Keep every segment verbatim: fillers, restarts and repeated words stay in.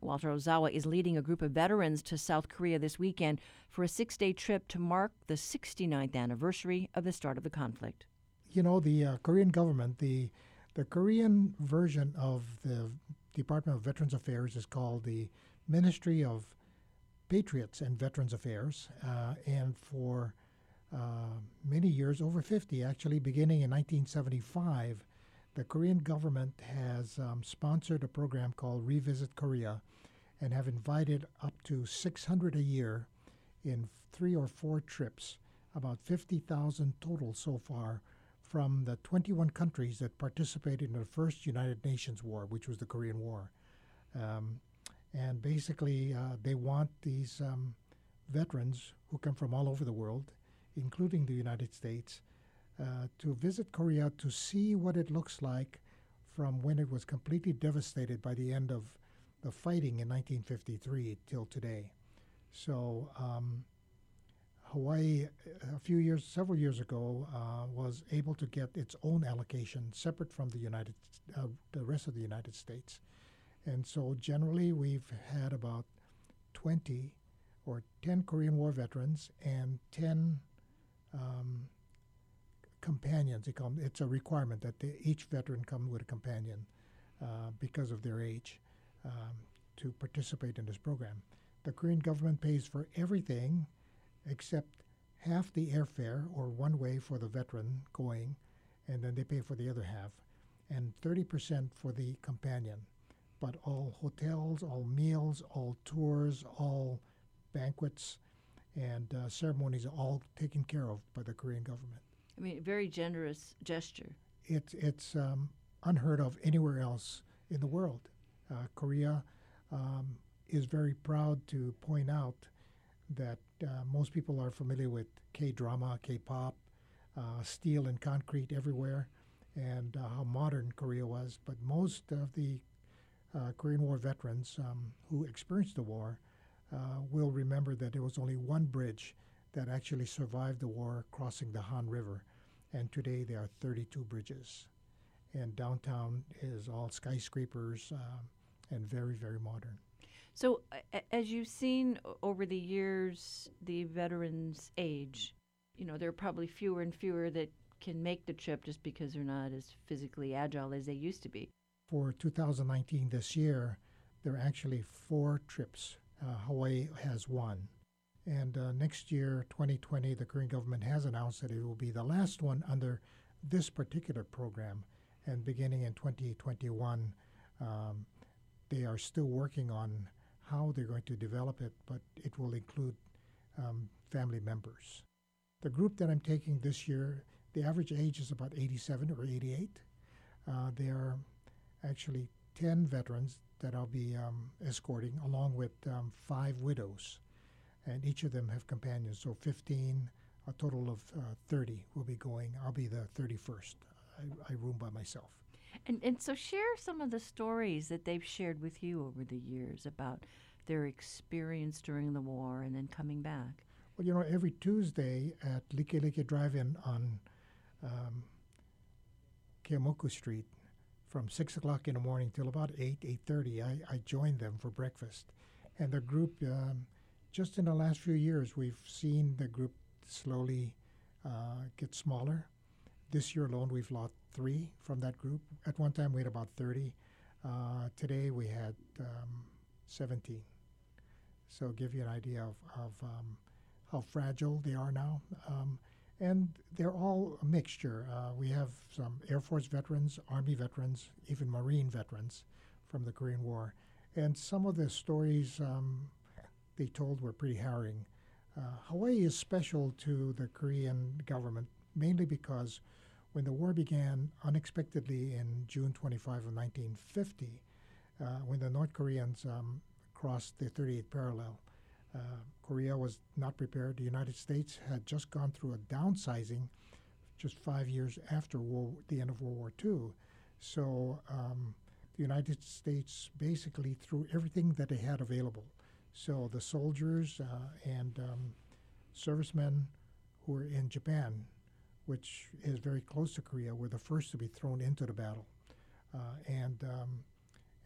Walter Ozawa is leading a group of veterans to South Korea this weekend for a six-day trip to mark the sixty-ninth anniversary of the start of the conflict. You know, the uh, Korean government, the the Korean version of the Department of Veterans Affairs is called the Ministry of Patriots and Veterans Affairs, uh, and for uh, many years, over fifty actually, beginning in nineteen seventy-five, the Korean government has um, sponsored a program called Revisit Korea and have invited up to six hundred a year in three or four trips, about fifty thousand total so far, from the twenty-one countries that participated in the first United Nations war, which was the Korean War. Um, and basically, uh, they want these um, veterans who come from all over the world, including the United States, uh, to visit Korea to see what it looks like from when it was completely devastated by the end of the fighting in nineteen fifty-three till today. So um, Hawaii, a few years, several years ago, uh, was able to get its own allocation separate from the United, uh, the rest of the United States. And so generally we've had about twenty or ten Korean War veterans and ten um, companions. They call them, it's a requirement that they, each veteran come with a companion uh, because of their age um, to participate in this program. The Korean government pays for everything except half the airfare or one way for the veteran going, and then they pay for the other half, and thirty percent for the companion. But all hotels, all meals, all tours, all banquets, and uh, ceremonies are all taken care of by the Korean government. I mean, a very generous gesture. It's, it's um, unheard of anywhere else in the world. Uh, Korea um, is very proud to point out that uh, most people are familiar with K-drama, K-pop, uh, steel and concrete everywhere, and uh, how modern Korea was. But most of the uh, Korean War veterans um, who experienced the war uh, will remember that there was only one bridge that actually survived the war crossing the Han River, and today there are thirty-two bridges. And downtown is all skyscrapers um, and very, very modern. So a- as you've seen o- over the years, the veterans age, you know, there are probably fewer and fewer that can make the trip just because they're not as physically agile as they used to be. For two thousand nineteen, this year, there are actually four trips. Uh, Hawaii has one. And uh, next year, twenty twenty, the Korean government has announced that it will be the last one under this particular program. And beginning in twenty twenty-one, um, they are still working on how they're going to develop it, but it will include um, family members. The group that I'm taking this year, the average age is about eighty-seven or eighty-eight. Uh, there are actually ten veterans that I'll be um, escorting, along with um, five widows. And each of them have companions, so fifteen, a total of uh, thirty will be going. I'll be the thirty-first. I, I room by myself. And and so share some of the stories that they've shared with you over the years about their experience during the war and then coming back. Well, you know, every Tuesday at Like Like Drive-In on um, Keomoku Street, from six o'clock in the morning till about eight, eight thirty, I, I join them for breakfast. And the group, um, just in the last few years, we've seen the group slowly uh, get smaller. This year alone, we've lost three from that group. At one time, we had about thirty. Uh, today, we had um, seventeen. So give you an idea of, of um, how fragile they are now. Um, and they're all a mixture. Uh, we have some Air Force veterans, Army veterans, even Marine veterans from the Korean War. And some of the stories um, they told were pretty harrowing. Uh, Hawaii is special to the Korean government, mainly because when the war began unexpectedly in June twenty-fifth of nineteen fifty, uh, when the North Koreans um, crossed the thirty-eighth parallel, uh, Korea was not prepared. The United States had just gone through a downsizing just five years after war, the end of World War Two. So um, the United States basically threw everything that they had available. So the soldiers uh, and um, servicemen who were in Japan, which is very close to Korea, were the first to be thrown into the battle. Uh, and um,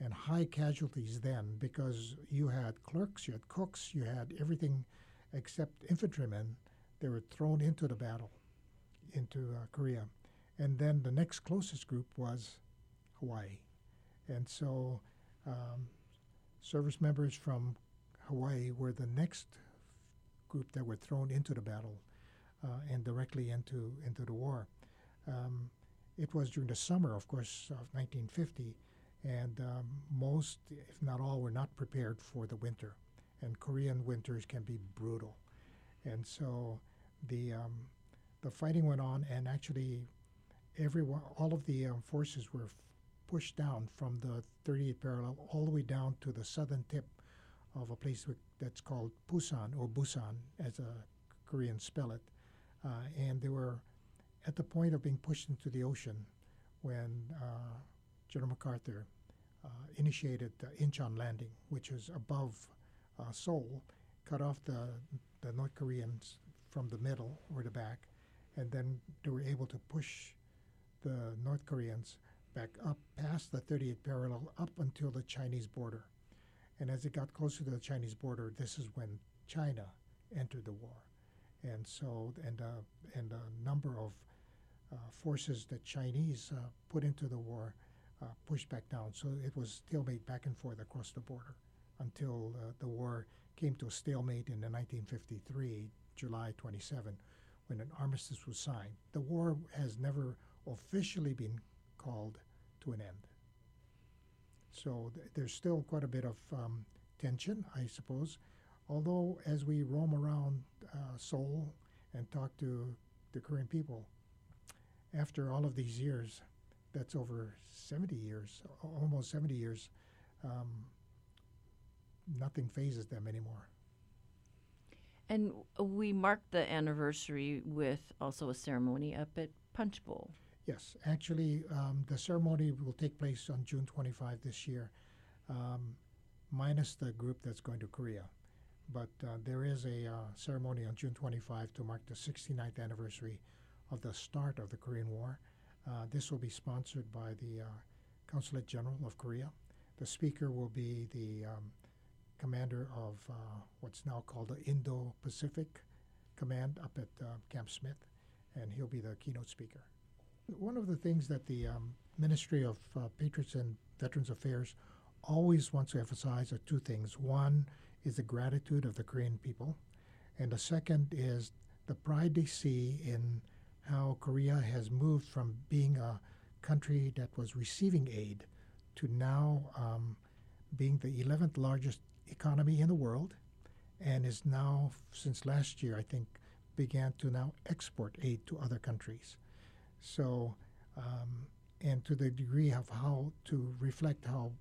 and high casualties then because you had clerks, you had cooks, you had everything except infantrymen. They were thrown into the battle, into uh, Korea. And then the next closest group was Hawaii. And so um, service members from Hawaii were the next group that were thrown into the battle uh, and directly into, into the war. Um, it was during the summer, of course, of nineteen fifty, and um, most, if not all, were not prepared for the winter. And Korean winters can be brutal. And so the, um, the fighting went on, and actually everyone, all of the um, forces were f- pushed down from the thirty-eighth parallel all the way down to the southern tip of a place w- that's called Busan, or Busan, as a Koreans spell it. Uh, and they were at the point of being pushed into the ocean when uh, General MacArthur uh, initiated the Incheon landing, which is above uh, Seoul, cut off the, the North Koreans from the middle or the back, and then they were able to push the North Koreans back up past the thirty-eighth parallel up until the Chinese border. And as it got closer to the Chinese border, this is when China entered the war. And so, and, uh, and a number of uh, forces that Chinese uh, put into the war uh, pushed back down. So it was stalemate back and forth across the border until uh, the war came to a stalemate in the nineteen fifty-three, July twenty-seventh, when an armistice was signed. The war has never officially been called to an end. So th- there's still quite a bit of um, tension, I suppose. Although as we roam around uh, Seoul and talk to the Korean people, after all of these years, that's over seventy years, a- almost seventy years, um, nothing phases them anymore. And we marked the anniversary with also a ceremony up at Punch Bowl. Yes, actually, um, the ceremony will take place on June twenty-fifth this year, um, minus the group that's going to Korea. But uh, there is a uh, ceremony on June twenty-fifth to mark the sixty-ninth anniversary of the start of the Korean War. Uh, this will be sponsored by the uh, Consulate General of Korea. The speaker will be the um, commander of uh, what's now called the Indo-Pacific Command up at uh, Camp Smith, and he'll be the keynote speaker. One of the things that the um, Ministry of uh, Patriots and Veterans Affairs always wants to emphasize are two things. One is the gratitude of the Korean people, and the second is the pride they see in how Korea has moved from being a country that was receiving aid to now um, being the eleventh largest economy in the world, and is now, since last year, I think, began to now export aid to other countries. So, um, and to the degree of how to reflect how,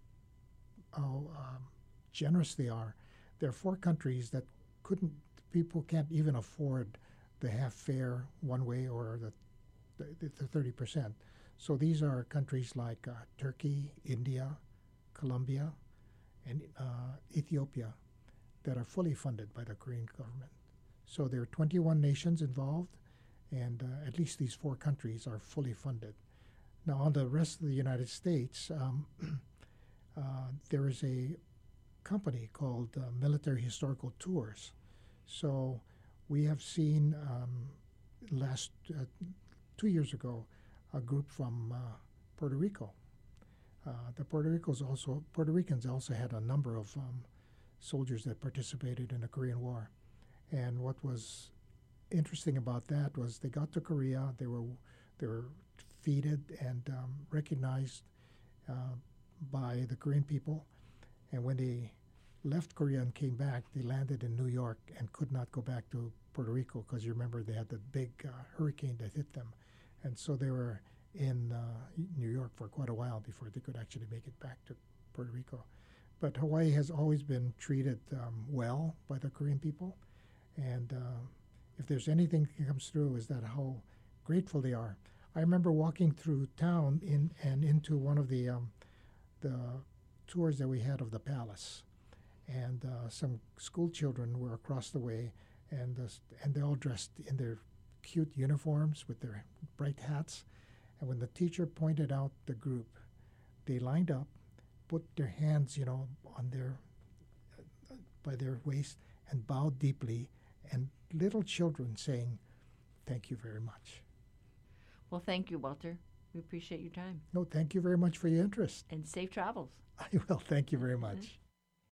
how um, generous they are, there are four countries that couldn't, people can't even afford the half fare one way or the, the, the thirty percent. So these are countries like uh, Turkey, India, Colombia, and uh, Ethiopia that are fully funded by the Korean government. So there are twenty-one nations involved, and uh, at least these four countries are fully funded. Now, on the rest of the United States, um, uh, there is a company called uh, Military Historical Tours. So we have seen um, last uh, two years ago a group from uh, Puerto Rico. Uh, the Puerto Ricans also Puerto Ricans also had a number of um, soldiers that participated in the Korean War, and what was interesting about that was they got to Korea, they were they were feted and um, recognized uh, by the Korean people, and when they left Korea and came back, they landed in New York and could not go back to Puerto Rico because you remember they had the big uh, hurricane that hit them, and so they were in uh, New York for quite a while before they could actually make it back to Puerto Rico. But Hawaii has always been treated um, well by the Korean people, and uh, if there's anything that comes through is that how grateful they are. I remember walking through town in and into one of the um, the tours that we had of the palace, and uh, some school children were across the way, and uh, and they're all dressed in their cute uniforms with their bright hats. And when the teacher pointed out the group, they lined up, put their hands, you know, on their uh, by their waist and bowed deeply, and little children saying, "Thank you very much." Well, thank you, Walter. We appreciate your time. No, thank you very much for your interest. And safe travels. I will. Thank you very much.